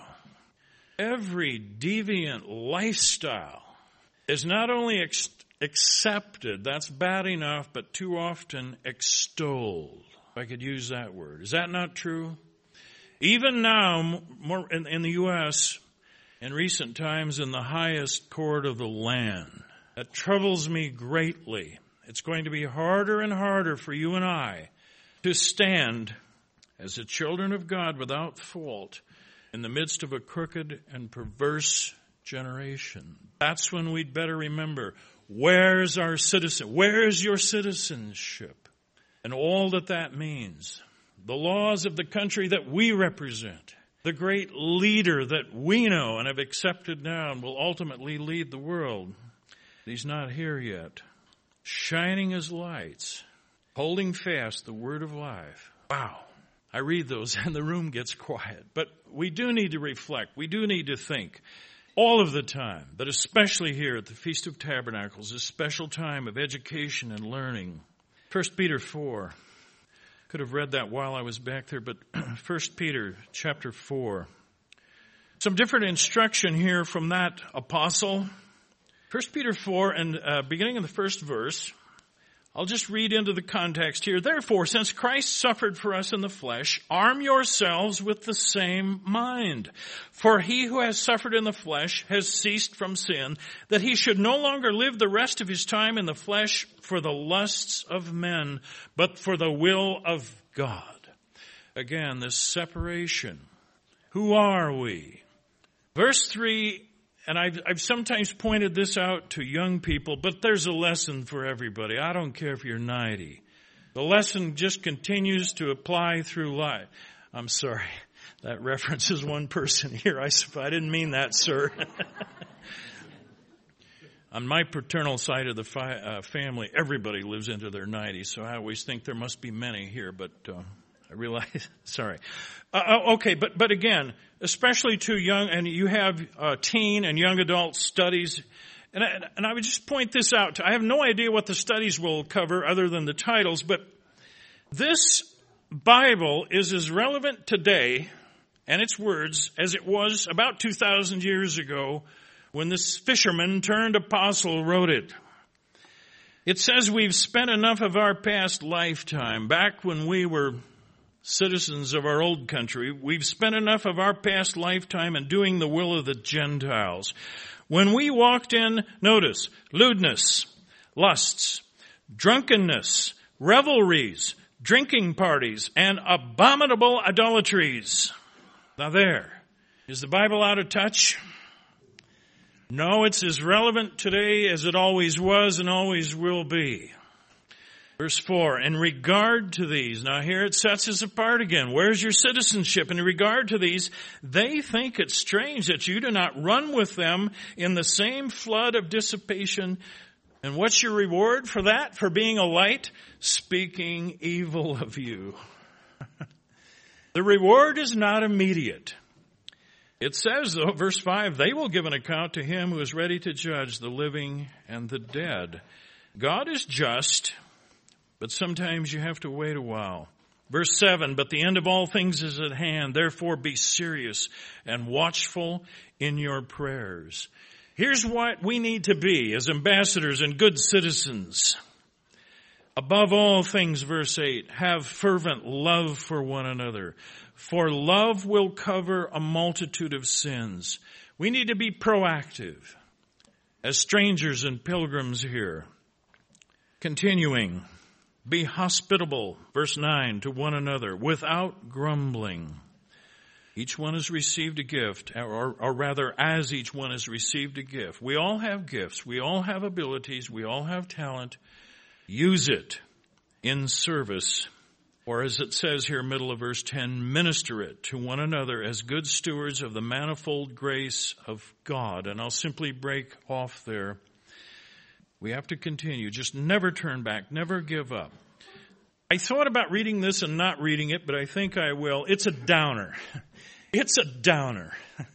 Every deviant lifestyle is not only ex- accepted, that's bad enough, but too often extolled. If I could use that word. Is that not true? Even now, more in, in the U S, in recent times, in the highest court of the land, that troubles me greatly. It's going to be harder and harder for you and I to stand as the children of God without fault in the midst of a crooked and perverse generation. That's when we'd better remember, where's our citizen? Where's your citizenship? And all that that means. The laws of the country that we represent. The great leader that we know and have accepted now and will ultimately lead the world. He's not here yet. Shining as lights. Holding fast the word of life. Wow. I read those and the room gets quiet. But we do need to reflect. We do need to think all of the time. But especially here at the Feast of Tabernacles, a special time of education and learning. First Peter four. Could have read that while I was back there, but First Peter chapter four. Some different instruction here from that apostle. First Peter four, and uh, beginning in the first verse, I'll just read into the context here. Therefore, since Christ suffered for us in the flesh, arm yourselves with the same mind. For he who has suffered in the flesh has ceased from sin, that he should no longer live the rest of his time in the flesh for the lusts of men, but for the will of God. again, this separation. Who are we? Verse three, and I've, I've sometimes pointed this out to young people, but there's a lesson for everybody. I don't care if you're ninety. The lesson just continues to apply through life. I'm sorry, that references one person here. I, I didn't mean that, sir. On my paternal side of the fi- uh, family, everybody lives into their nineties, so I always think there must be many here, but uh, I realize, sorry. Uh, okay, but, but again, especially to young, and you have uh, teen and young adult studies, and I, and I would just point this out. I have no idea what the studies will cover other than the titles, but this Bible is as relevant today, and its words, as it was about two thousand years ago, when this fisherman turned apostle wrote it. It says we've spent enough of our past lifetime, back when we were citizens of our old country, we've spent enough of our past lifetime in doing the will of the Gentiles. When we walked in, notice, lewdness, lusts, drunkenness, revelries, drinking parties, and abominable idolatries. Now there, is the Bible out of touch? No, it's as relevant today as it always was and always will be. Verse four, in regard to these, now here it sets us apart again. Where's your citizenship? In regard to these, they think it strange that you do not run with them in the same flood of dissipation. And what's your reward for that? For being a light? Speaking evil of you. The reward is not immediate. It says, though, verse five, they will give an account to him who is ready to judge the living and the dead. God is just, but sometimes you have to wait a while. Verse seven, but the end of all things is at hand. Therefore be serious and watchful in your prayers. Here's what we need to be as ambassadors and good citizens. Above all things, verse eight, have fervent love for one another. For love will cover a multitude of sins. We need to be proactive as strangers and pilgrims here. Continuing, be hospitable, verse nine, to one another without grumbling. Each one has received a gift, or, or rather, as each one has received a gift. We all have gifts. We all have abilities. We all have talent. Use it in service. Or as it says here, middle of verse ten, minister it to one another as good stewards of the manifold grace of God. And I'll simply break off there. We have to continue. Just never turn back. Never give up. I thought about reading this and not reading it, but I think I will. It's a downer. It's a downer.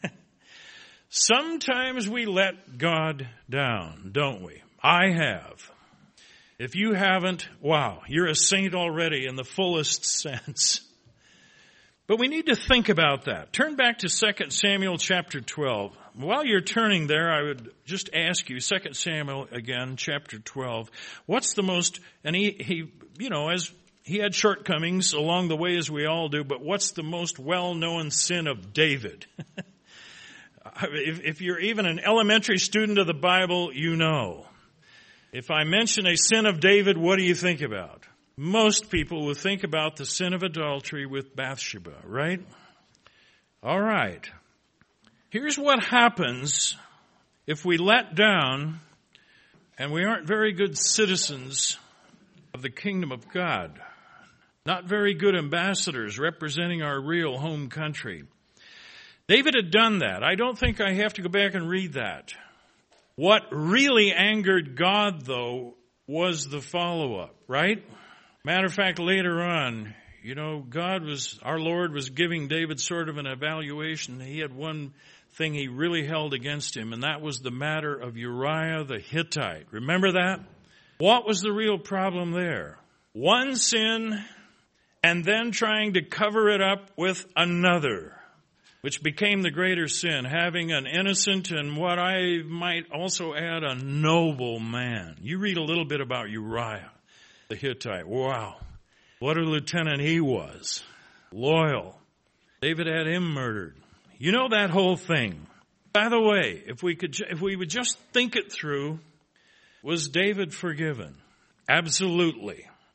Sometimes we let God down, don't we? I have. If you haven't, wow, you're a saint already in the fullest sense. But we need to think about that. Turn back to Second Samuel chapter twelve. While you're turning there, I would just ask you, Second Samuel again, chapter twelve. What's the most, and he, he, you know, as he had shortcomings along the way as we all do, but what's the most well-known sin of David? if, if you're even an elementary student of the Bible, you know. If I mention a sin of David, what do you think about? Most people will think about the sin of adultery with Bathsheba, right? All right. Here's what happens if we let down and we aren't very good citizens of the kingdom of God. Not very good ambassadors representing our real home country. David had done that. I don't think I have to go back and read that. What really angered God, though, was the follow-up, right? Matter of fact, later on, you know, God was, our Lord was giving David sort of an evaluation. He had one thing he really held against him, and that was the matter of Uriah the Hittite. Remember that? What was the real problem there? One sin, and then trying to cover it up with another, which became the greater sin, having an innocent and what I might also add, a noble man. You read a little bit about Uriah the Hittite. Wow. What a lieutenant he was. Loyal. David had him murdered. You know that whole thing. By the way, if we could, if we would just think it through, was David forgiven? Absolutely.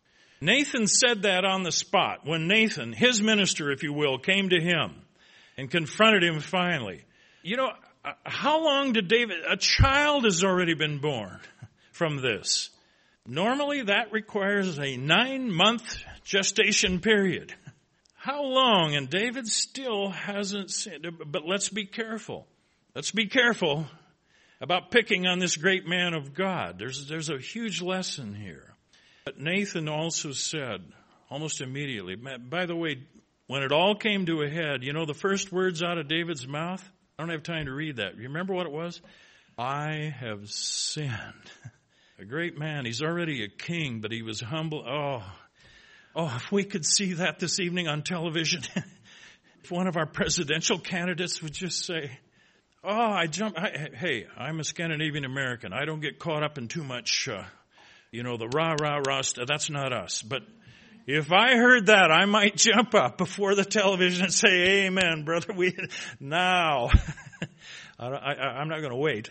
Nathan said that on the spot when Nathan, his minister, if you will, came to him and confronted him finally. You know, how long did David, a child has already been born from this. Normally that requires a nine-month gestation period. How long? And David still hasn't sinned. But let's be careful. Let's be careful about picking on this great man of God. There's, there's a huge lesson here. But Nathan also said, almost immediately, by the way, when it all came to a head, you know the first words out of David's mouth? I don't have time to read that. You remember what it was? I have sinned. A great man. He's already a king, but he was humble. Oh, oh, if we could see that this evening on television. If one of our presidential candidates would just say, oh, I jump. I, hey, I'm a Scandinavian American. I don't get caught up in too much, uh, you know, the rah, rah, rah stuff. That's not us. But if I heard that, I might jump up before the television and say, amen, brother. We now. I, I, I'm not going to wait.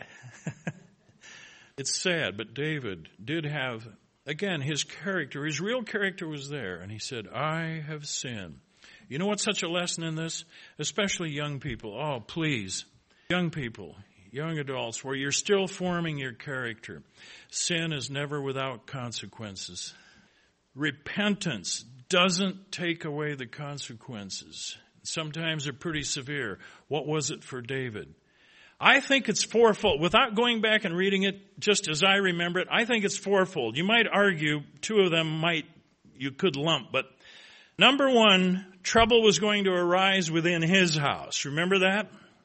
It's sad, but David did have, again, his character, his real character was there. And he said, I have sinned. You know what's such a lesson in this? Especially young people. Oh, please. Young people, young adults, where you're still forming your character. Sin is never without consequences. Repentance doesn't take away the consequences. Sometimes they're pretty severe. What was it for David? I think it's fourfold. Without going back and reading it just as I remember it, I think it's fourfold. You might argue two of them might, you could lump, but number one, trouble was going to arise within his house. Remember that?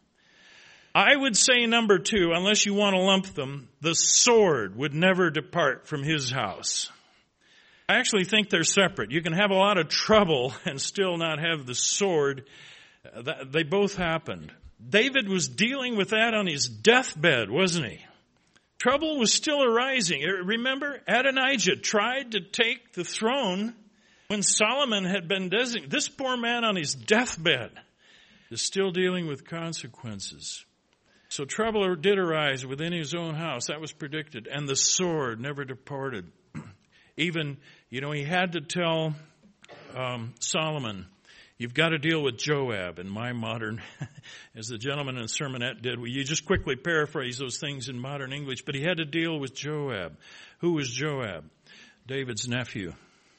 I would say number two, unless you want to lump them, the sword would never depart from his house. I actually think they're separate. You can have a lot of trouble and still not have the sword. They both happened. David was dealing with that on his deathbed, wasn't he? Trouble was still arising. Remember, Adonijah tried to take the throne when Solomon had been designated. This poor man on his deathbed is still dealing with consequences. So trouble did arise within his own house. That was predicted. And the sword never departed. Even, you know, he had to tell um, Solomon, you've got to deal with Joab. In my modern, as the gentleman in the sermonette did, well, you just quickly paraphrase those things in modern English. But he had to deal with Joab. Who was Joab? David's nephew.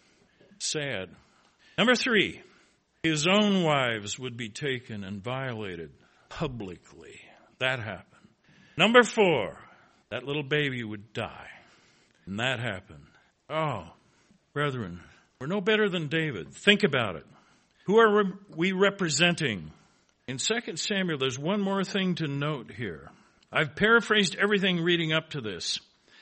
Sad. Number three, his own wives would be taken and violated publicly. That happened. Number four, that little baby would die. And that happened. Oh, brethren, we're no better than David. Think about it. Who are we representing? In Second Samuel, there's one more thing to note here. I've paraphrased everything reading up to this.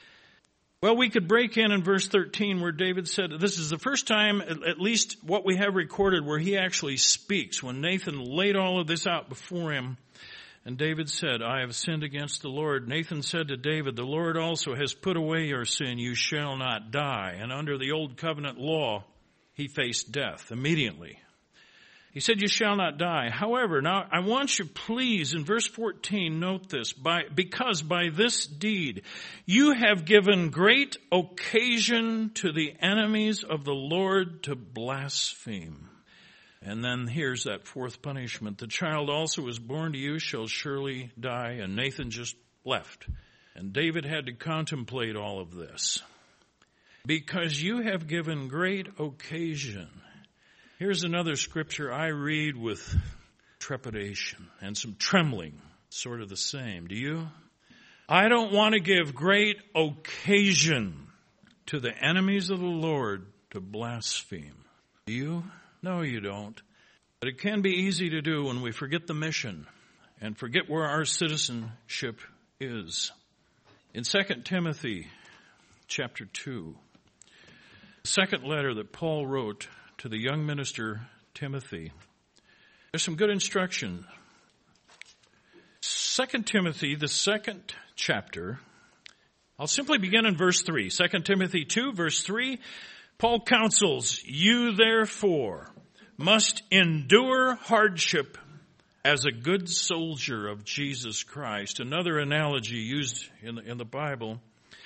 Well, we could break in in verse thirteen where David said, this is the first time, at least what we have recorded, where he actually speaks, when Nathan laid all of this out before him. And David said, I have sinned against the Lord. Nathan said to David, the Lord also has put away your sin. You shall not die. And under the old covenant law, he faced death immediately. He said, you shall not die. However, now I want you, please, in verse fourteen, note this. By, because by this deed, you have given great occasion to the enemies of the Lord to blaspheme. And then here's that fourth punishment. The child also who is born to you shall surely die. And Nathan just left. And David had to contemplate all of this. Because you have given great occasion. Here's another scripture I read with trepidation and some trembling. Sort of the same. Do you? I don't want to give great occasion to the enemies of the Lord to blaspheme. Do you? No, you don't. But it can be easy to do when we forget the mission and forget where our citizenship is. In Second Timothy chapter two, the second letter that Paul wrote to the young minister Timothy, there's some good instruction. Second Timothy, the second chapter, I'll simply begin in verse three. Second Timothy two, verse three, Paul counsels, you therefore must endure hardship as a good soldier of Jesus Christ. Another analogy used in the, in the Bible.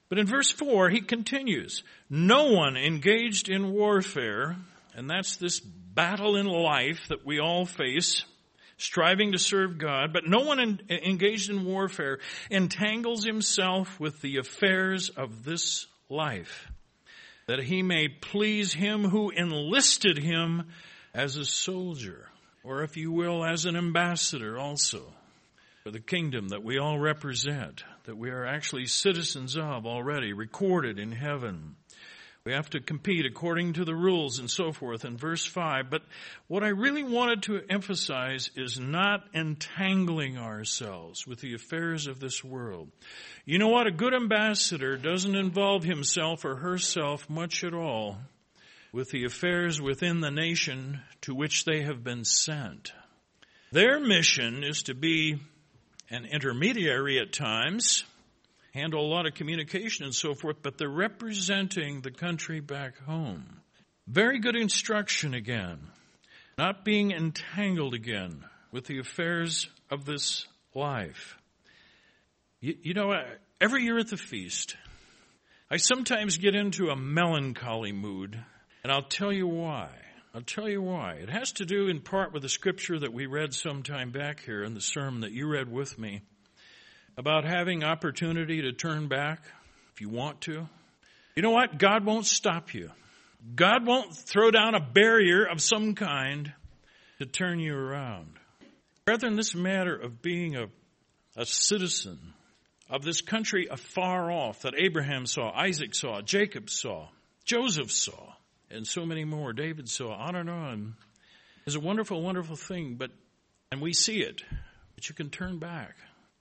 But in verse four, he continues, no one engaged in warfare, and that's this battle in life that we all face, striving to serve God, but no one in, engaged in warfare entangles himself with the affairs of this life, that he may please him who enlisted him as a soldier, or if you will, as an ambassador also, for the kingdom that we all represent, that we are actually citizens of already, recorded in heaven. We have to compete according to the rules and so forth in verse five. But what I really wanted to emphasize is not entangling ourselves with the affairs of this world. You know what? A good ambassador doesn't involve himself or herself much at all with the affairs within the nation to which they have been sent. Their mission is to be an intermediary at times, handle a lot of communication and so forth, but they're representing the country back home. Very good instruction again. Not being entangled again with the affairs of this life. You, you know, every year at the feast, I sometimes get into a melancholy mood, and I'll tell you why. I'll tell you why. It has to do in part with the scripture that we read some time back here in the sermon that you read with me, about having opportunity to turn back if you want to. You know what? God won't stop you. God won't throw down a barrier of some kind to turn you around. Rather than this matter of being a, a citizen of this country afar off that Abraham saw, Isaac saw, Jacob saw, Joseph saw, and so many more, David saw, on and on, is a wonderful, wonderful thing, but and we see it, but you can turn back.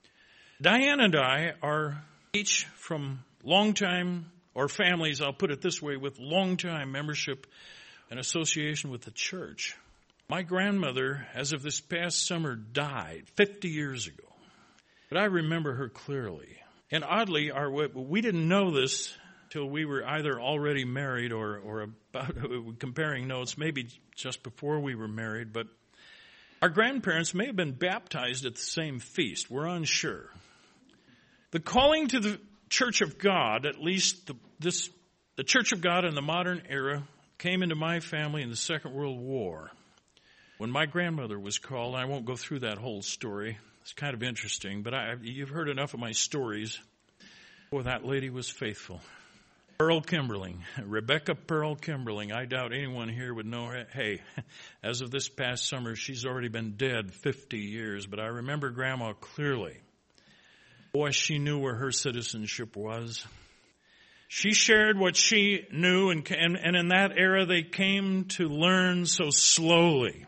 Diane and I are each from long-time, or families, I'll put it this way, with long-time membership and association with the church. My grandmother, as of this past summer, died fifty years ago. But I remember her clearly. And oddly, our we didn't know this till we were either already married or, or about comparing notes, maybe just before we were married. But our grandparents may have been baptized at the same feast. We're unsure. The calling to the Church of God, at least the, this, the Church of God in the modern era, came into my family in the Second World War. When my grandmother was called, I won't go through that whole story. It's kind of interesting, but I, you've heard enough of my stories. Boy, that lady was faithful. Pearl Kimberling, Rebecca Pearl Kimberling. I doubt anyone here would know her. Hey, as of this past summer, she's already been dead fifty years, but I remember Grandma clearly. Boy, she knew where her citizenship was. She shared what she knew, and, and, and in that era they came to learn so slowly,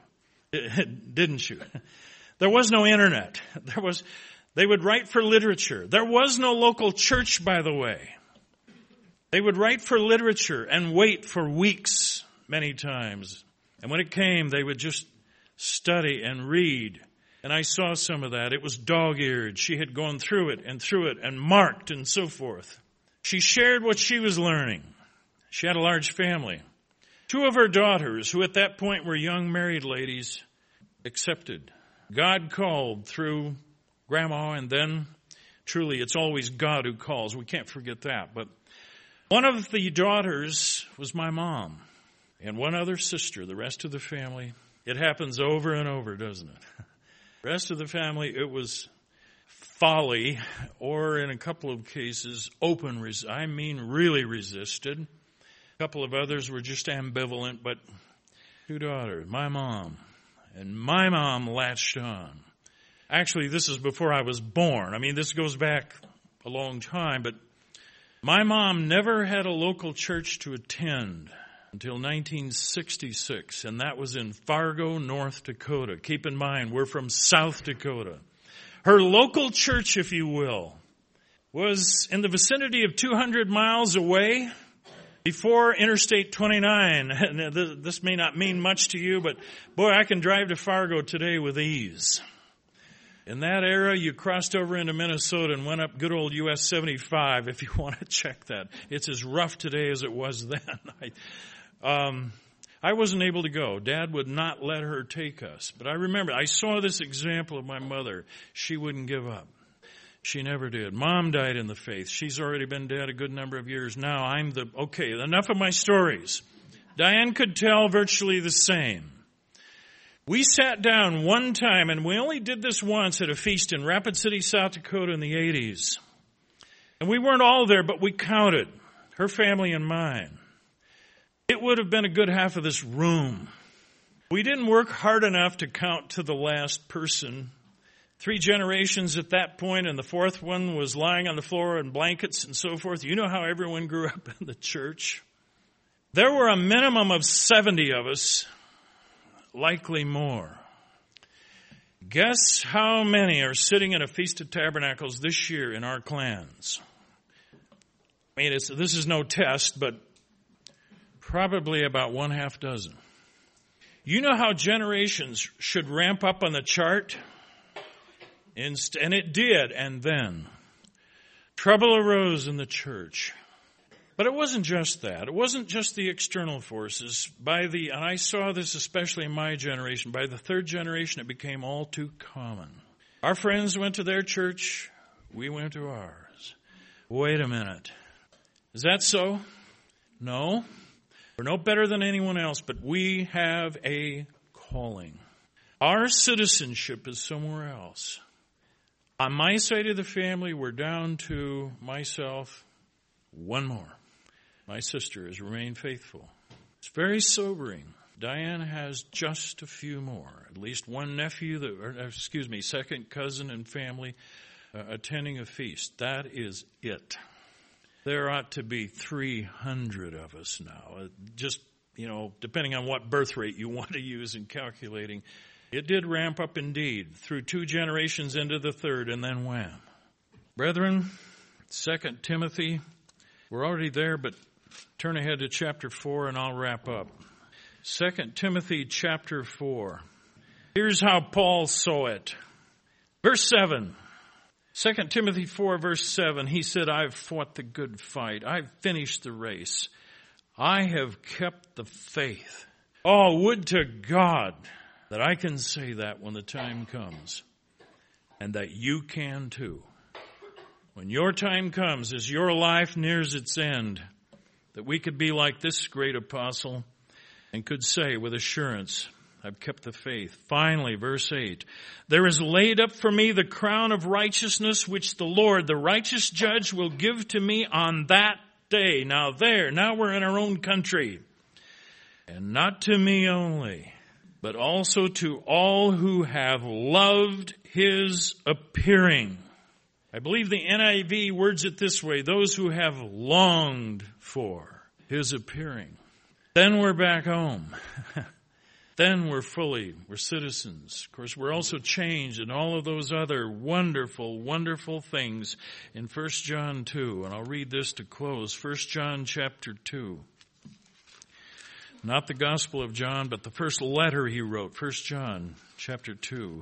didn't you? There was no internet. There was, they would write for literature. There was no local church, by the way. They would write for literature and wait for weeks many times. And when it came, they would just study and read. And I saw some of that. It was dog-eared. She had gone through it and through it and marked and so forth. She shared what she was learning. She had a large family. Two of her daughters, who at that point were young married ladies, accepted. God called through Grandma, and then truly it's always God who calls. We can't forget that. But one of the daughters was my mom, and one other sister. The rest of the family, it happens over and over, doesn't it? The rest of the family, it was folly, or in a couple of cases, open, res- I mean really resisted. A couple of others were just ambivalent, but two daughters, my mom, and my mom latched on. Actually, this is before I was born. I mean, this goes back a long time, but my mom never had a local church to attend until nineteen sixty-six, and that was in Fargo, North Dakota. Keep in mind, we're from South Dakota. Her local church, if you will, was in the vicinity of two hundred miles away before Interstate twenty-nine. This may not mean much to you, but boy, I can drive to Fargo today with ease. In that era, you crossed over into Minnesota and went up good old U S seventy-five if you want to check that. It's as rough today as it was then. I, um, I wasn't able to go. Dad would not let her take us. But I remember, I saw this example of my mother. She wouldn't give up. She never did. Mom died in the faith. She's already been dead a good number of years now. I'm the, okay, enough of my stories. Diane could tell virtually the same. We sat down one time, and we only did this once at a feast in Rapid City, South Dakota in the eighties. And we weren't all there, but we counted, her family and mine. It would have been a good half of this room. We didn't work hard enough to count to the last person. Three generations at that point, and the fourth one was lying on the floor in blankets and so forth. You know how everyone grew up in the church. There were a minimum of seventy of us, likely more. Guess how many are sitting in a Feast of Tabernacles this year in our clans? I mean, it's, this is no test, but probably about one half dozen. You know how generations should ramp up on the chart? And it did, and then trouble arose in the church. But it wasn't just that. It wasn't just the external forces. By the, and I saw this especially in my generation, by the third generation it became all too common. Our friends went to their church, we went to ours. Wait a minute. Is that so? No. We're no better than anyone else, but we have a calling. Our citizenship is somewhere else. On my side of the family, we're down to myself, one more. My sister has remained faithful. It's very sobering. Diane has just a few more, at least one nephew, that, or, excuse me, second cousin and family uh, attending a feast. That is it. There ought to be three hundred of us now. Uh, just, you know, depending on what birth rate you want to use in calculating. It did ramp up indeed, through two generations into the third, and then wham. Brethren, Second Timothy, we're already there, but turn ahead to chapter four and I'll wrap up. Second Timothy chapter four. Here's how Paul saw it. Verse seven. Second Timothy four, verse seven, he said, I've fought the good fight. I've finished the race. I have kept the faith. Oh, would to God that I can say that when the time comes, and that you can too. When your time comes, as your life nears its end, that we could be like this great apostle and could say with assurance, I've kept the faith. Finally, verse eight, there is laid up for me the crown of righteousness, which the Lord, the righteous judge, will give to me on that day. Now there, now we're in our own country. And not to me only, but also to all who have loved his appearing. I believe the N I V words it this way, those who have longed for his appearing. Then we're back home. Then we're fully, we're citizens. Of course, we're also changed in all of those other wonderful, wonderful things in First John two. And I'll read this to close. First John chapter two. Not the Gospel of John, but the first letter he wrote, First John chapter two.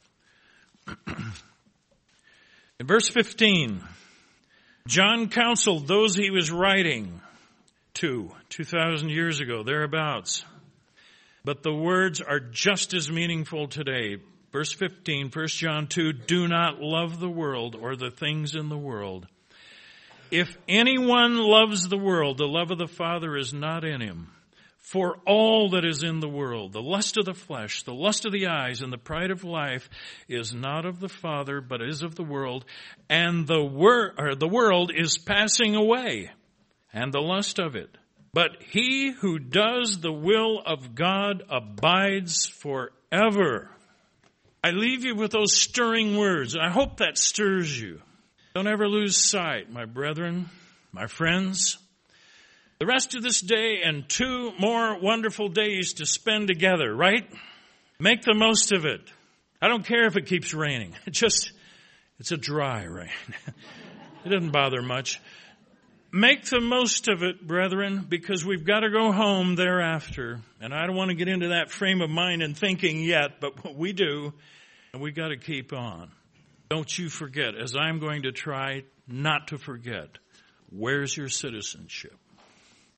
In verse fifteen, John counseled those he was writing to two thousand years ago, thereabouts. But the words are just as meaningful today. Verse fifteen, First John two, do not love the world or the things in the world. If anyone loves the world, the love of the Father is not in him. For all that is in the world, the lust of the flesh, the lust of the eyes, and the pride of life is not of the Father, but is of the world. And the, wor- or the world is passing away, and the lust of it. But he who does the will of God abides forever. I leave you with those stirring words, and I hope that stirs you. Don't ever lose sight, my brethren, my friends. The rest of this day and two more wonderful days to spend together, right? Make the most of it. I don't care if it keeps raining. It just, it's a dry rain. It doesn't bother much. Make the most of it, brethren, because we've got to go home thereafter. And I don't want to get into that frame of mind and thinking yet, but we do, and we've got to keep on. Don't you forget, as I'm going to try not to forget, where's your citizenship?